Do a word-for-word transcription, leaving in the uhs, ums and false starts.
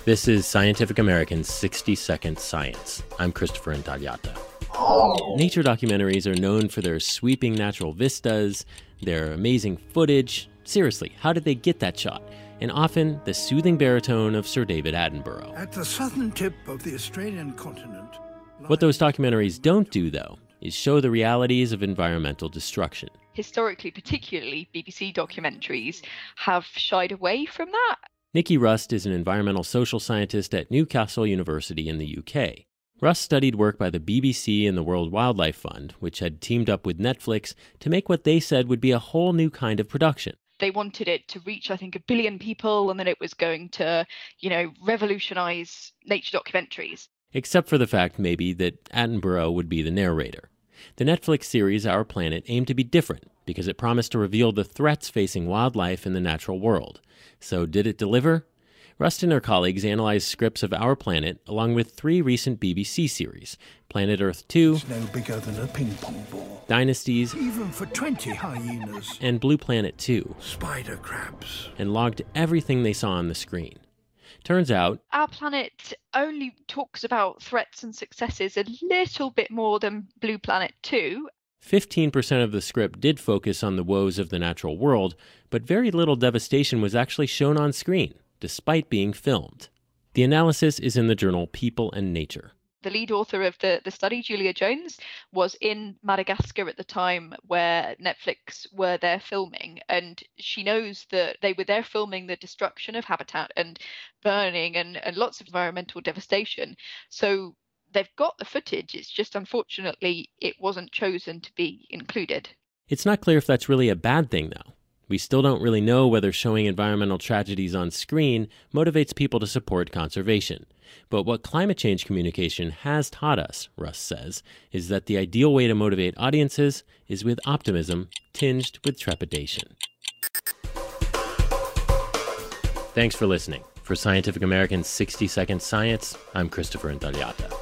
This is Scientific American's sixty second Science. I'm Christopher Intagliata. Nature documentaries are known for their sweeping natural vistas, their amazing footage. Seriously, how did they get that shot? And often the soothing baritone of Sir David Attenborough. At the southern tip of the Australian continent. What those documentaries don't do, though, is show the realities of environmental destruction. Historically, particularly, B B C documentaries have shied away from that. Nikki Rust is an environmental social scientist at Newcastle University in the U K. Rust studied work by the B B C and the World Wildlife Fund, which had teamed up with Netflix to make what they said would be a whole new kind of production. They wanted it to reach, I think, a billion people, and then it was going to, you know, revolutionize nature documentaries. Except for the fact, maybe, that Attenborough would be the narrator. The Netflix series Our Planet aimed to be different because it promised to reveal the threats facing wildlife in the natural world. So did it deliver? Rust and her colleagues analyzed scripts of Our Planet along with three recent B B C series, Planet Earth two, It's no bigger than a ping pong ball. Dynasties, Even for twenty hyenas. and Blue Planet two, Spider crabs. and logged everything they saw on the screen. Turns out, Our Planet only talks about threats and successes a little bit more than Blue Planet two. fifteen percent of the script did focus on the woes of the natural world, but very little devastation was actually shown on screen, despite being filmed. The analysis is in the journal People and Nature. The lead author of the, the study, Julia Jones, was in Madagascar at the time where Netflix were there filming, and she knows that they were there filming the destruction of habitat and burning and, and lots of environmental devastation. So they've got the footage, it's just unfortunately it wasn't chosen to be included. It's not clear if that's really a bad thing, though. We still don't really know whether showing environmental tragedies on screen motivates people to support conservation. But what climate change communication has taught us, Rust says, is that the ideal way to motivate audiences is with optimism tinged with trepidation. Thanks for listening. For Scientific American's sixty second Science, I'm Christopher Intagliata.